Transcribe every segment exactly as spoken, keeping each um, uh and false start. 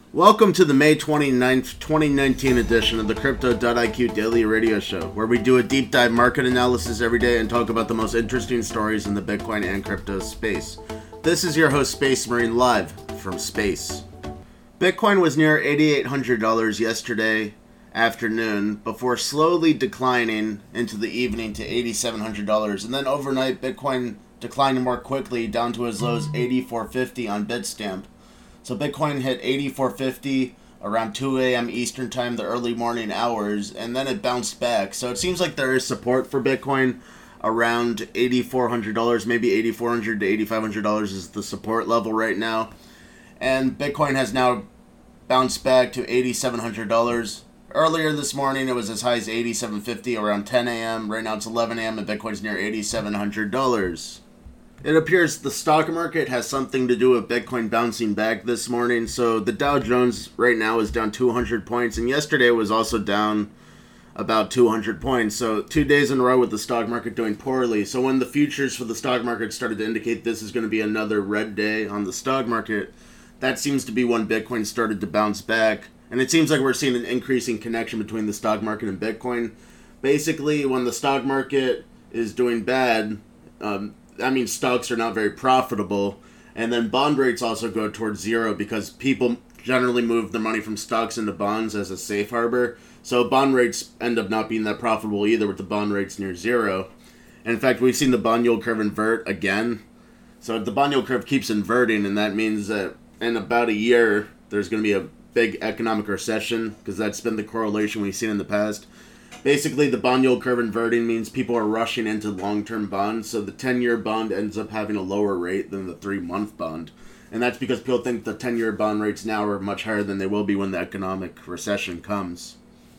Welcome to the May twenty-ninth, twenty nineteen edition of the Crypto dot I Q Daily Radio Show, where we do a deep dive market analysis every day and talk about the most interesting stories in the Bitcoin and crypto space. This is your host, Space Marine, live from space. Bitcoin was near eight thousand eight hundred dollars yesterday afternoon before slowly declining into the evening to eight thousand seven hundred dollars, and then overnight Bitcoin declined more quickly down to as low as eight thousand four hundred fifty dollars on Bitstamp. So Bitcoin hit eight thousand four hundred fifty around two a.m. Eastern time, the early morning hours, and then it bounced back. So it seems like there is support for Bitcoin around eight thousand four hundred dollars, maybe eight thousand four hundred dollars to eight thousand five hundred dollars is the support level right now. And Bitcoin has now bounced back to eight thousand seven hundred dollars. Earlier this morning, it was as high as eight thousand seven hundred fifty dollars around ten a.m. Right now it's eleven a.m. and Bitcoin's near eight thousand seven hundred dollars. It appears the stock market has something to do with Bitcoin bouncing back this morning. So the Dow Jones right now is down two hundred points, and yesterday was also down about two hundred points. So two days in a row with the stock market doing poorly. So when the futures for the stock market started to indicate this is going to be another red day on the stock market, that seems to be when Bitcoin started to bounce back. And it seems like we're seeing an increasing connection between the stock market and Bitcoin. Basically, when the stock market is doing bad, um, that means stocks are not very profitable, and then bond rates also go towards zero because people generally move their money from stocks into bonds as a safe harbor. So bond rates end up not being that profitable either, with the bond rates near zero. And in fact, we've seen the bond yield curve invert again. So the bond yield curve keeps inverting, and that means that in about a year there's going to be a big economic recession, because that's been the correlation we've seen in the past. Basically, the bond yield curve inverting means people are rushing into long-term bonds, so the ten-year bond ends up having a lower rate than the three-month bond. And that's because people think the ten-year bond rates now are much higher than they will be when the economic recession comes.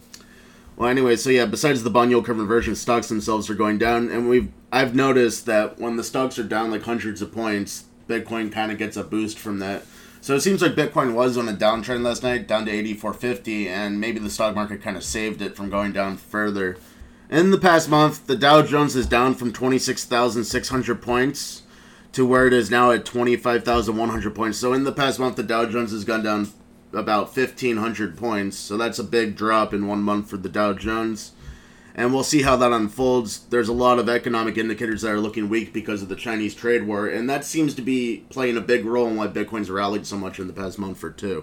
Well, anyway, so yeah, besides the bond yield curve inversion, stocks themselves are going down, and we've I've noticed that when the stocks are down like hundreds of points, Bitcoin kind of gets a boost from that. So it seems like Bitcoin was on a downtrend last night, down to eight thousand four hundred fifty, and maybe the stock market kind of saved it from going down further. In the past month, the Dow Jones is down from twenty-six thousand six hundred points to where it is now at twenty-five thousand one hundred points. So in the past month, the Dow Jones has gone down about fifteen hundred points. So that's a big drop in one month for the Dow Jones. And we'll see how that unfolds. There's a lot of economic indicators that are looking weak because of the Chinese trade war, and that seems to be playing a big role in why Bitcoin's rallied so much in the past month or two.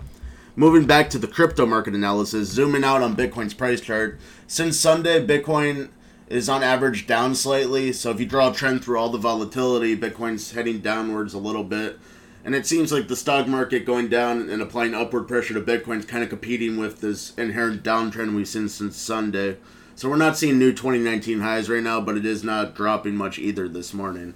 Moving back to the crypto market analysis, zooming out on Bitcoin's price chart. Since Sunday, Bitcoin is on average down slightly, so if you draw a trend through all the volatility, Bitcoin's heading downwards a little bit. And it seems like the stock market going down and applying upward pressure to Bitcoin is kind of competing with this inherent downtrend we've seen since Sunday. So we're not seeing new twenty nineteen highs right now, but it is not dropping much either this morning.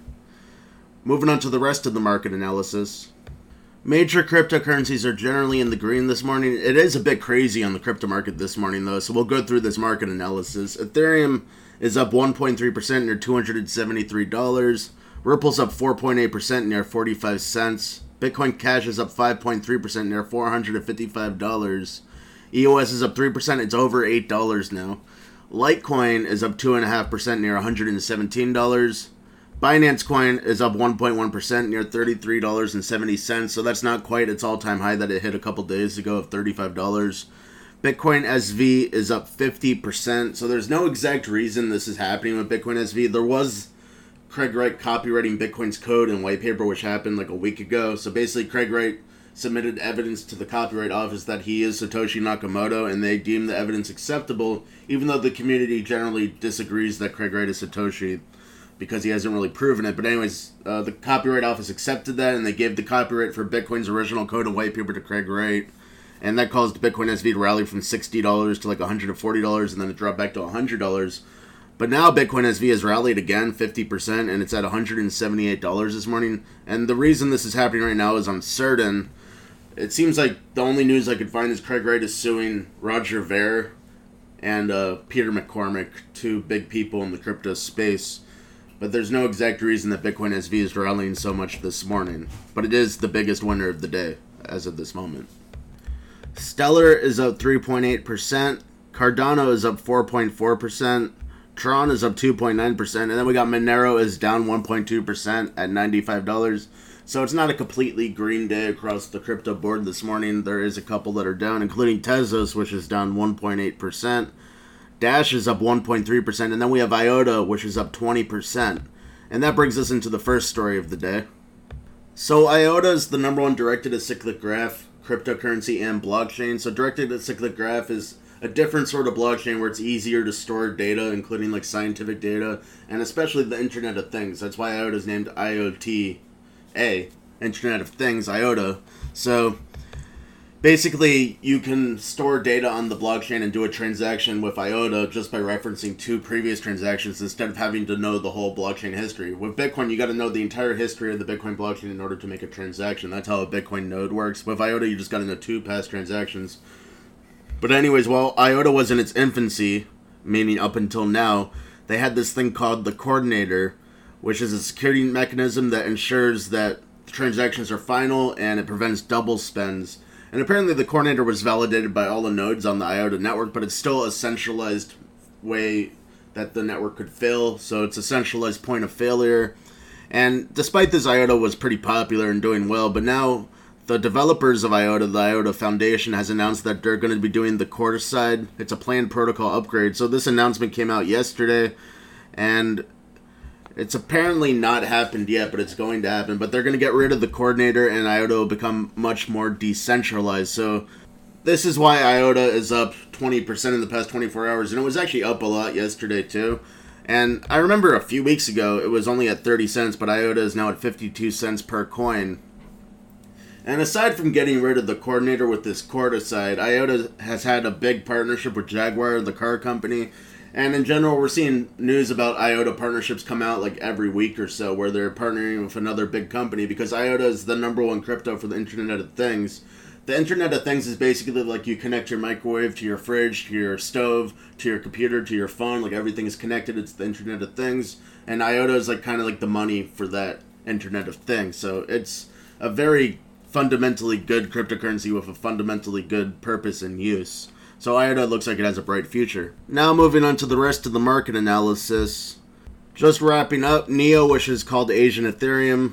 Moving on to the rest of the market analysis. Major cryptocurrencies are generally in the green this morning. It is a bit crazy on the crypto market this morning, though, so we'll go through this market analysis. Ethereum is up one point three percent near two hundred seventy-three dollars. Ripple's up four point eight percent near forty-five cents. Bitcoin Cash is up five point three percent near four hundred fifty-five dollars. E O S is up three percent. It's over eight dollars now. Litecoin is up two point five percent near one hundred seventeen dollars. Binance Coin is up one point one percent near thirty-three dollars and seventy cents. So that's not quite its all-time high that it hit a couple days ago of thirty-five dollars. Bitcoin S V is up fifty percent. So there's no exact reason this is happening with Bitcoin S V. There was Craig Wright copywriting Bitcoin's code and white paper, which happened like a week ago. So basically Craig Wright submitted evidence to the Copyright Office that he is Satoshi Nakamoto, and they deemed the evidence acceptable, even though the community generally disagrees that Craig Wright is Satoshi because he hasn't really proven it. But anyways, uh, the Copyright Office accepted that, and they gave the copyright for Bitcoin's original code and white paper to Craig Wright, and that caused Bitcoin S V to rally from sixty dollars to like one hundred forty dollars, and then it dropped back to one hundred dollars. But now Bitcoin S V has rallied again fifty percent, and it's at one hundred seventy-eight dollars this morning. And the reason this is happening right now is uncertain. It seems like the only news I could find is Craig Wright is suing Roger Ver and uh, Peter McCormick, two big people in the crypto space. But there's no exact reason that Bitcoin S V is rallying so much this morning. But it is the biggest winner of the day as of this moment. Stellar is up three point eight percent. Cardano is up four point four percent. Tron is up two point nine percent. And then we got Monero is down one point two percent at ninety-five dollars. So it's not a completely green day across the crypto board this morning. There is a couple that are down, including Tezos, which is down one point eight percent. Dash is up one point three percent, and then we have IOTA, which is up twenty percent. And that brings us into the first story of the day. So IOTA is the number one directed acyclic graph cryptocurrency and blockchain. So directed acyclic graph is a different sort of blockchain where it's easier to store data, including like scientific data, and especially the Internet of Things. That's why IOTA is named I O T A, Internet of Things, IOTA. So basically, you can store data on the blockchain and do a transaction with IOTA just by referencing two previous transactions instead of having to know the whole blockchain history. With Bitcoin, you got to know the entire history of the Bitcoin blockchain in order to make a transaction. That's how a Bitcoin node works. With IOTA, you just got to know two past transactions. But anyways, while IOTA was in its infancy, meaning up until now, they had this thing called the Coordinator, which is a security mechanism that ensures that transactions are final and it prevents double spends. And apparently the Coordinator was validated by all the nodes on the IOTA network, but it's still a centralized way that the network could fail, so it's a centralized point of failure. And despite this, IOTA was pretty popular and doing well, but now the developers of IOTA, the IOTA Foundation, has announced that they're going to be doing the Core side. It's a planned protocol upgrade. So this announcement came out yesterday, and it's apparently not happened yet, but it's going to happen. But they're going to get rid of the Coordinator, and IOTA will become much more decentralized. So this is why IOTA is up twenty percent in the past twenty-four hours, and it was actually up a lot yesterday too. And I remember a few weeks ago, it was only at thirty cents, but IOTA is now at fifty-two cents per coin. And aside from getting rid of the Coordinator with this Corda side, IOTA has had a big partnership with Jaguar, the car company. And in general, we're seeing news about IOTA partnerships come out like every week or so where they're partnering with another big company because IOTA is the number one crypto for the Internet of Things. The Internet of Things is basically like you connect your microwave to your fridge, to your stove, to your computer, to your phone. Like everything is connected. It's the Internet of Things. And IOTA is like kind of like the money for that Internet of Things. So it's a very fundamentally good cryptocurrency with a fundamentally good purpose and use. So IOTA looks like it has a bright future. Now moving on to the rest of the market analysis. Just wrapping up, NEO, which is called Asian Ethereum,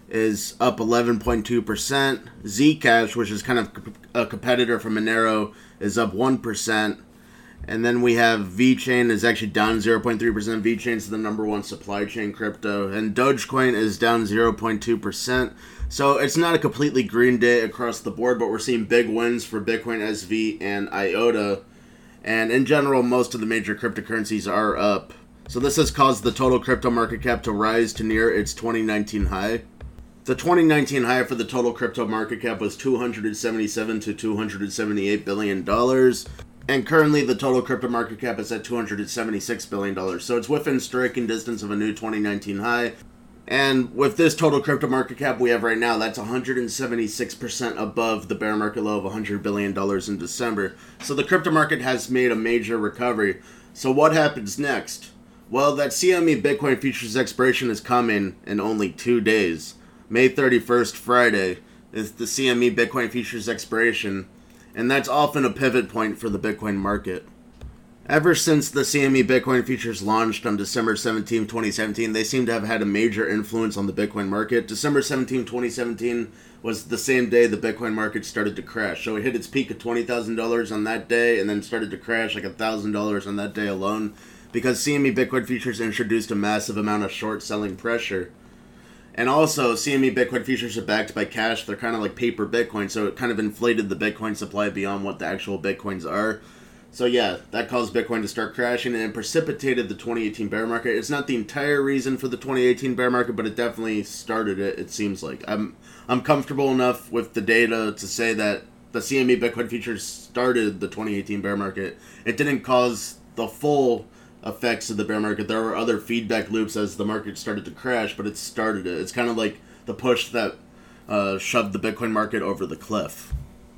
is up eleven point two percent. Zcash, which is kind of a competitor for Monero, is up one percent. And then we have VeChain is actually down zero point three percent. VeChain is the number one supply chain crypto. And Dogecoin is down zero point two percent. So it's not a completely green day across the board, but we're seeing big wins for Bitcoin S V and IOTA. And in general, most of the major cryptocurrencies are up. So this has caused the total crypto market cap to rise to near its twenty nineteen high. The twenty nineteen high for the total crypto market cap was two hundred seventy-seven to two hundred seventy-eight billion dollars. And currently the total crypto market cap is at two hundred seventy-six billion dollars. So it's within striking distance of a new twenty nineteen high. And with this total crypto market cap we have right now, that's one hundred seventy-six percent above the bear market low of one hundred billion dollars in December. So the crypto market has made a major recovery. So what happens next? Well, that C M E Bitcoin futures expiration is coming in only two days. May thirty-first, Friday, is the C M E Bitcoin futures expiration. And that's often a pivot point for the Bitcoin market. Ever since the C M E Bitcoin futures launched on December seventeenth, twenty seventeen, they seem to have had a major influence on the Bitcoin market. December seventeenth, twenty seventeen was the same day the Bitcoin market started to crash. So it hit its peak of twenty thousand dollars on that day and then started to crash like one thousand dollars on that day alone because C M E Bitcoin futures introduced a massive amount of short selling pressure. And also, C M E Bitcoin futures are backed by cash. They're kind of like paper Bitcoin, so it kind of inflated the Bitcoin supply beyond what the actual Bitcoins are. So yeah, that caused Bitcoin to start crashing and it precipitated the twenty eighteen bear market. It's not the entire reason for the twenty eighteen bear market, but it definitely started it, it seems like. I'm I'm comfortable enough with the data to say that the C M E Bitcoin futures started the twenty eighteen bear market. It didn't cause the full effects of the bear market. There were other feedback loops as the market started to crash, but it started it. It's kind of like the push that uh, shoved the Bitcoin market over the cliff.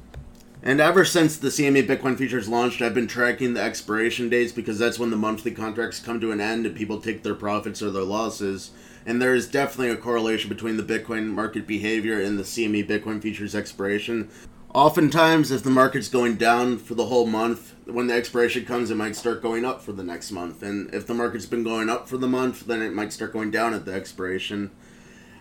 And ever since the C M E Bitcoin futures launched, I've been tracking the expiration dates because that's when the monthly contracts come to an end and people take their profits or their losses. And there is definitely a correlation between the Bitcoin market behavior and the C M E Bitcoin futures expiration. Oftentimes, if the market's going down for the whole month, when the expiration comes, it might start going up for the next month. And if the market's been going up for the month, then it might start going down at the expiration.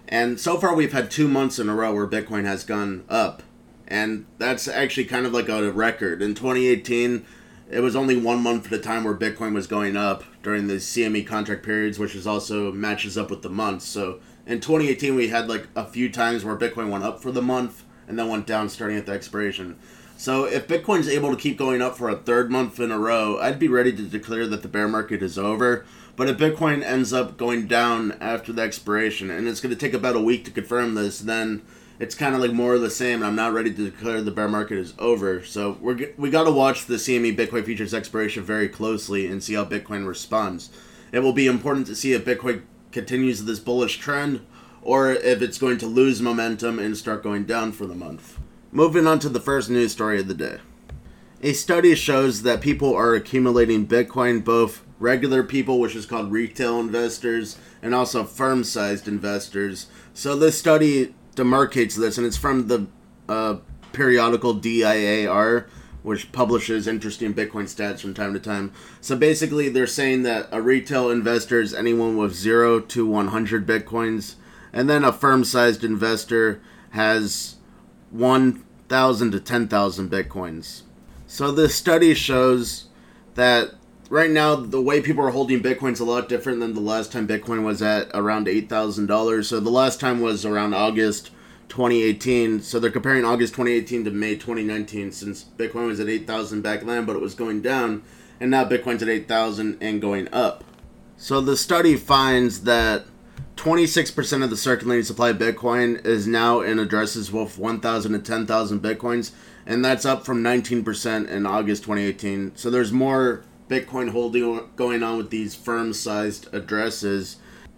And so far we've had two months in a row where Bitcoin has gone up. And that's actually kind of like a record. In twenty eighteen, it was only one month at a time where Bitcoin was going up during the C M E contract periods, which is also matches up with the months. So in twenty eighteen, we had like a few times where Bitcoin went up for the month and then went down starting at the expiration. So if Bitcoin's able to keep going up for a third month in a row, I'd be ready to declare that the bear market is over. But if Bitcoin ends up going down after the expiration, and it's going to take about a week to confirm this, then it's kind of like more of the same, and I'm not ready to declare the bear market is over. So we're we got to watch the C M E Bitcoin futures expiration very closely and see how Bitcoin responds. It will be important to see if Bitcoin continues this bullish trend or if it's going to lose momentum and start going down for the month. Moving on to the first news story of the day. A study shows that people are accumulating Bitcoin, both regular people, which is called retail investors, and also firm-sized investors. So this study demarcates this, and it's from the uh, periodical D I A R, which publishes interesting Bitcoin stats from time to time. So basically, they're saying that a retail investor is anyone with zero to one hundred Bitcoins, and then a firm-sized investor has one thousand to ten thousand Bitcoins. So this study shows that right now, the way people are holding Bitcoin is a lot different than the last time Bitcoin was at around eight thousand dollars. So the last time was around August twenty eighteen. So they're comparing August twenty eighteen to May twenty nineteen, since Bitcoin was at eight thousand back then, but it was going down. And now Bitcoin's at eight thousand and going up. So the study finds that twenty-six percent of the circulating supply of Bitcoin is now in addresses with one thousand to ten thousand Bitcoins. And that's up from nineteen percent in August twenty eighteen. So there's more Bitcoin holding going on with these firm-sized addresses.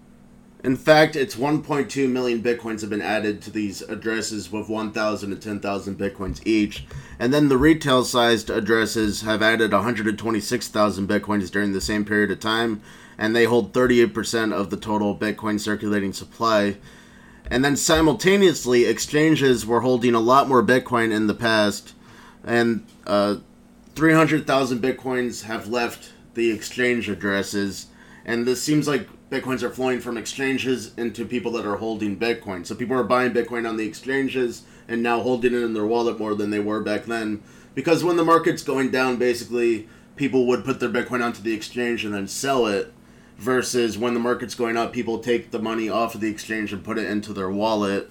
In fact, it's one point two million Bitcoins have been added to these addresses with one thousand to ten thousand Bitcoins each. And then the retail-sized addresses have added one hundred twenty-six thousand Bitcoins during the same period of time, and they hold thirty-eight percent of the total Bitcoin circulating supply. And then simultaneously, exchanges were holding a lot more Bitcoin in the past, and uh, three hundred thousand Bitcoins have left the exchange addresses, and this seems like Bitcoins are flowing from exchanges into people that are holding Bitcoin. So people are buying Bitcoin on the exchanges and now holding it in their wallet more than they were back then. Because when the market's going down, basically, people would put their Bitcoin onto the exchange and then sell it, versus when the market's going up, people take the money off of the exchange and put it into their wallet.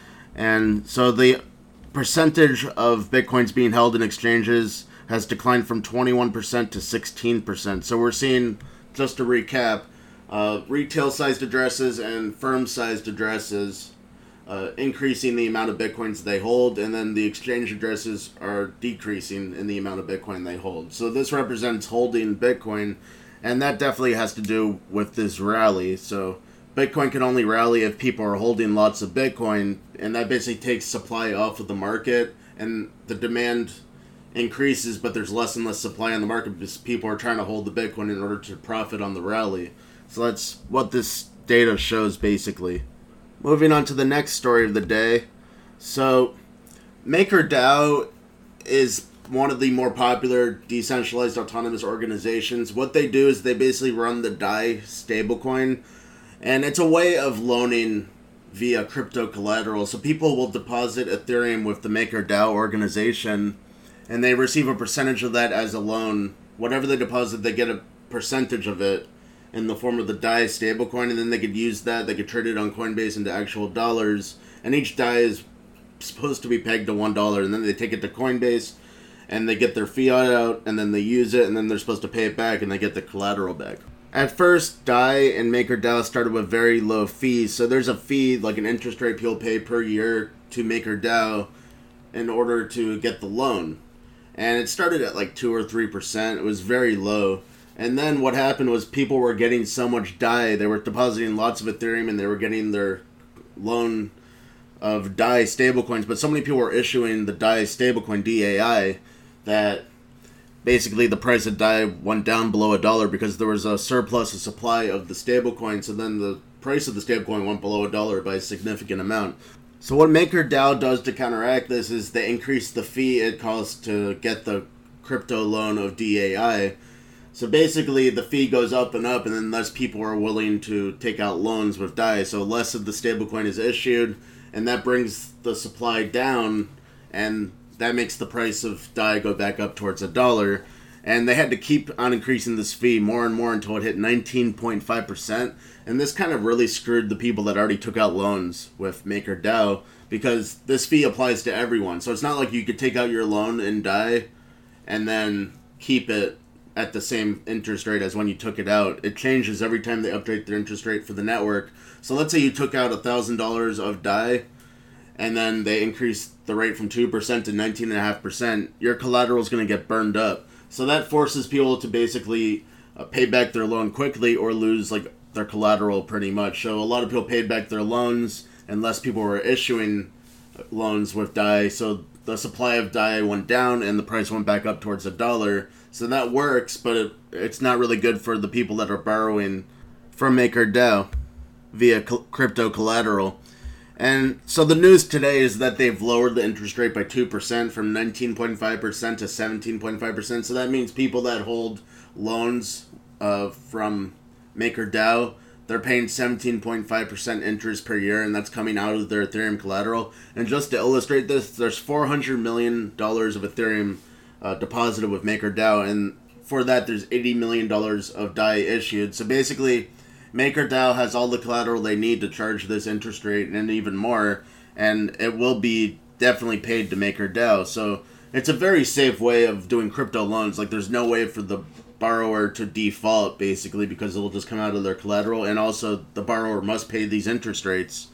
And so the percentage of Bitcoins being held in exchanges has declined from twenty-one percent to sixteen percent. So we're seeing, just to recap, uh, retail-sized addresses and firm-sized addresses uh, increasing the amount of Bitcoins they hold, and then the exchange addresses are decreasing in the amount of Bitcoin they hold. So this represents holding Bitcoin, and that definitely has to do with this rally. So Bitcoin can only rally if people are holding lots of Bitcoin, and that basically takes supply off of the market, and the demand increases, but there's less and less supply on the market because people are trying to hold the Bitcoin in order to profit on the rally. So that's what this data shows, basically. Moving on to the next story of the day. So MakerDAO is one of the more popular decentralized autonomous organizations. What they do is they basically run the D A I stablecoin, and it's a way of loaning via crypto collateral. So people will deposit Ethereum with the MakerDAO organization, and they receive a percentage of that as a loan. Whatever they deposit, they get a percentage of it in the form of the D A I stablecoin, and then they could use that, they could trade it on Coinbase into actual dollars, and each D A I is supposed to be pegged to one dollar, and then they take it to Coinbase, and they get their fiat out, and then they use it, and then they're supposed to pay it back, and they get the collateral back. At first, D A I and MakerDAO started with very low fees, so there's a fee, like an interest rate people pay per year to MakerDAO in order to get the loan. And it started at like two or three percent. It was very low. And then what happened was people were getting so much D A I, they were depositing lots of Ethereum, and they were getting their loan of D A I stablecoins, but so many people were issuing the D A I stablecoin, D A I, that basically the price of D A I went down below a dollar because there was a surplus of supply of the stablecoin, so then the price of the stablecoin went below a dollar by a significant amount. So what MakerDAO does to counteract this is they increase the fee it costs to get the crypto loan of D A I. So basically, the fee goes up and up, and then less people are willing to take out loans with D A I. So less of the stablecoin is issued, and that brings the supply down, and that makes the price of D A I go back up towards a dollar. And they had to keep on increasing this fee more and more until it hit nineteen point five percent. And this kind of really screwed the people that already took out loans with MakerDAO, because this fee applies to everyone. So it's not like you could take out your loan in D A I and then keep it at the same interest rate as when you took it out. It changes every time they update their interest rate for the network. So let's say you took out one thousand dollars of D A I, and then they increased the rate from two percent to nineteen point five percent. Your collateral is going to get burned up. So that forces people to basically uh, pay back their loan quickly or lose like their collateral pretty much. So a lot of people paid back their loans, and less people were issuing loans with D A I. So the supply of D A I went down, and the price went back up towards a dollar. So that works, but it, it's not really good for the people that are borrowing from MakerDAO via cl- crypto collateral. And so the news today is that they've lowered the interest rate by two percent from nineteen point five percent to seventeen point five percent. So that means people that hold loans uh, from MakerDAO, they're paying seventeen point five percent interest per year, and that's coming out of their Ethereum collateral. And just to illustrate this, there's four hundred million dollars of Ethereum uh, deposited with MakerDAO, and for that there's eighty million dollars of D A I issued. So basically, MakerDAO has all the collateral they need to charge this interest rate and even more, and it will be definitely paid to MakerDAO. So it's a very safe way of doing crypto loans. Like, there's no way for the borrower to default, basically, because it'll just come out of their collateral, and also the borrower must pay these interest rates.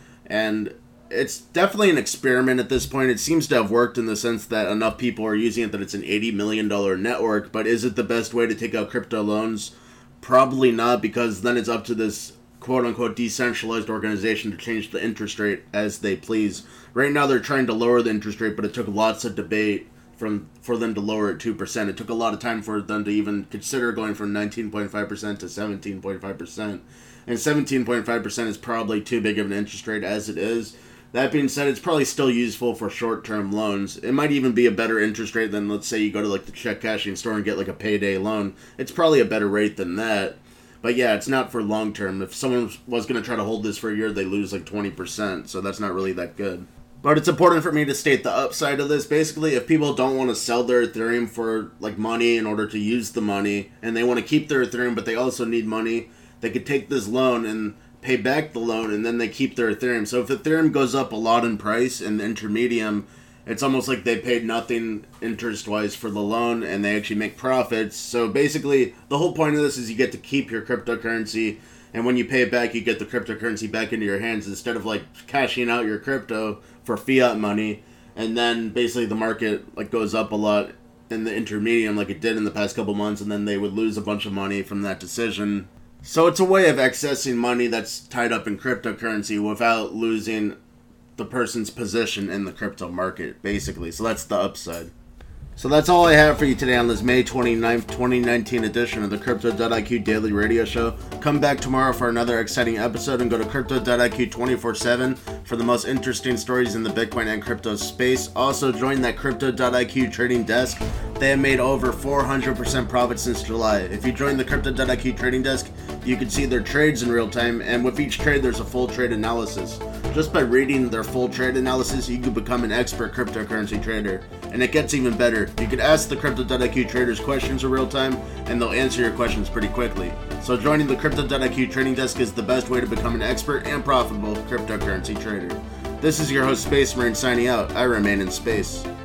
And it's definitely an experiment at this point. It seems to have worked in the sense that enough people are using it that it's an eighty million dollars network, but is it the best way to take out crypto loans? Probably not, because then it's up to this quote-unquote decentralized organization to change the interest rate as they please. Right now they're trying to lower the interest rate, but it took lots of debate from for them to lower it two percent. It took a lot of time for them to even consider going from nineteen point five percent to seventeen point five percent. And seventeen point five percent is probably too big of an interest rate as it is. That being said, it's probably still useful for short-term loans. It might even be a better interest rate than, let's say, you go to like the check cashing store and get like a payday loan. It's probably a better rate than that. But yeah, it's not for long-term. If someone was going to try to hold this for a year, they lose like twenty percent. So that's not really that good. But it's important for me to state the upside of this. Basically, if people don't want to sell their Ethereum for like money in order to use the money, and they want to keep their Ethereum, but they also need money, they could take this loan and pay back the loan, and then they keep their Ethereum. So if Ethereum goes up a lot in price in the intermedium, it's almost like they paid nothing interest-wise for the loan, and they actually make profits. So basically, the whole point of this is you get to keep your cryptocurrency, and when you pay it back, you get the cryptocurrency back into your hands instead of like cashing out your crypto for fiat money, and then basically the market like goes up a lot in the intermedium like it did in the past couple months, and then they would lose a bunch of money from that decision. So it's a way of accessing money that's tied up in cryptocurrency without losing the person's position in the crypto market, basically. So that's the upside. So that's all I have for you today on this May twenty-ninth, twenty nineteen edition of the Crypto dot I Q Daily Radio Show. Come back tomorrow for another exciting episode, and go to Crypto dot I Q twenty-four seven for the most interesting stories in the Bitcoin and crypto space. Also, join that Crypto dot I Q trading desk. They have made over four hundred percent profit since July. If you join the Crypto dot I Q trading desk, you can see their trades in real time, and with each trade there's a full trade analysis. Just by reading their full trade analysis, you can become an expert cryptocurrency trader. And it gets even better. You can ask the Crypto dot I Q traders questions in real time, and they'll answer your questions pretty quickly. So joining the Crypto dot I Q trading desk is the best way to become an expert and profitable cryptocurrency trader. This is your host, Space Marine, signing out. I remain in space.